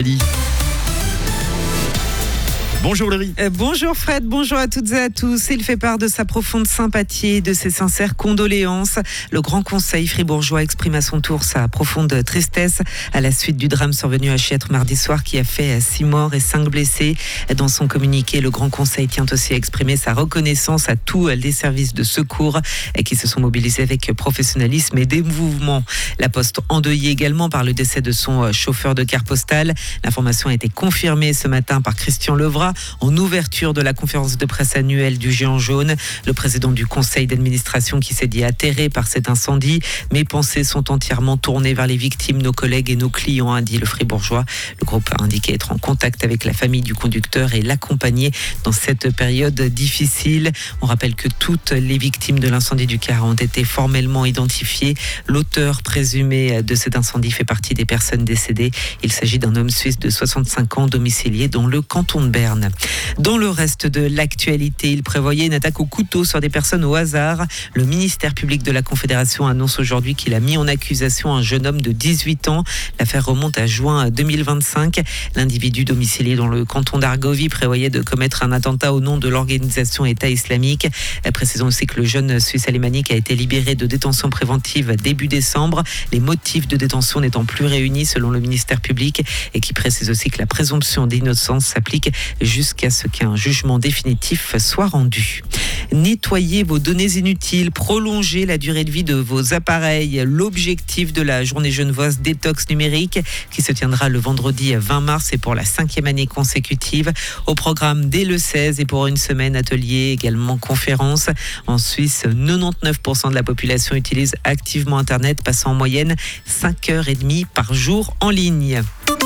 Bonjour Laurie. Bonjour Fred, bonjour à toutes et à tous. Il fait part de sa profonde sympathie et de ses sincères condoléances. Le Grand Conseil fribourgeois exprime à son tour sa profonde tristesse à la suite du drame survenu à Chiètre mardi soir qui a fait 6 morts et 5 blessés. Dans son communiqué, le Grand Conseil tient aussi à exprimer sa reconnaissance à tous les services de secours qui se sont mobilisés avec professionnalisme et dévouement. La Poste endeuillée également par le décès de son chauffeur de car postale. L'information a été confirmée ce matin par Christian Levrat en ouverture de la conférence de presse annuelle du Géant jaune. Le président du conseil d'administration qui s'est dit atterré par cet incendie. Mes pensées sont entièrement tournées vers les victimes, nos collègues et nos clients, a dit le Fribourgeois. Le groupe a indiqué être en contact avec la famille du conducteur et l'accompagner dans cette période difficile. On rappelle que toutes les victimes de l'incendie du car ont été formellement identifiées. L'auteur présumé de cet incendie fait partie des personnes décédées. Il s'agit d'un homme suisse de 65 ans domicilié dans le canton de Berne. Dans le reste de l'actualité, il prévoyait une attaque au couteau sur des personnes au hasard. Le ministère public de la Confédération annonce aujourd'hui qu'il a mis en accusation un jeune homme de 18 ans. L'affaire remonte à juin 2025. L'individu domicilié dans le canton d'Argovie prévoyait de commettre un attentat au nom de l'organisation État islamique. Précisons aussi que le jeune Suisse alémanique a été libéré de détention préventive début décembre. Les motifs de détention n'étant plus réunis selon le ministère public et qui précise aussi que la présomption d'innocence s'applique jusqu'à ce qu'un jugement définitif soit rendu. Nettoyez vos données inutiles, prolongez la durée de vie de vos appareils. L'objectif de la journée genevoise détox numérique qui se tiendra le vendredi 20 mars et pour la 5e année consécutive. Au programme dès le 16 et pour une semaine, atelier, également conférence. En Suisse, 99% de la population utilise activement Internet, passant en moyenne 5h30 par jour en ligne.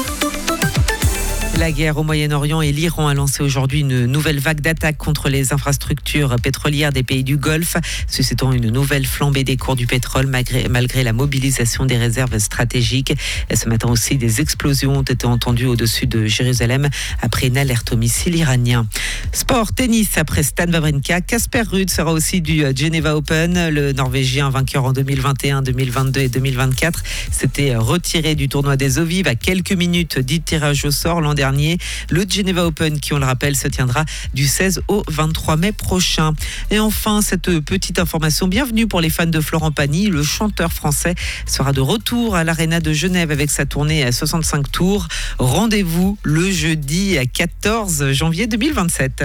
La guerre au Moyen-Orient et l'Iran a lancé aujourd'hui une nouvelle vague d'attaques contre les infrastructures pétrolières des pays du Golfe, suscitant une nouvelle flambée des cours du pétrole malgré la mobilisation des réserves stratégiques. Et ce matin aussi, des explosions ont été entendues au-dessus de Jérusalem après une alerte au missile iranien. Sport, tennis, après Stan Wawrinka, Casper Ruud sera aussi du Geneva Open. Le Norvégien vainqueur en 2021, 2022 et 2024 s'était retiré du tournoi des eaux vives à quelques minutes du tirage au sort l'an dernier. Le Geneva Open, qui on le rappelle, se tiendra du 16 au 23 mai prochain. Et enfin, cette petite information, bienvenue pour les fans de Florent Pagny. Le chanteur français sera de retour à l'Arena de Genève avec sa tournée à 65 tours. Rendez-vous le jeudi 14 janvier 2027.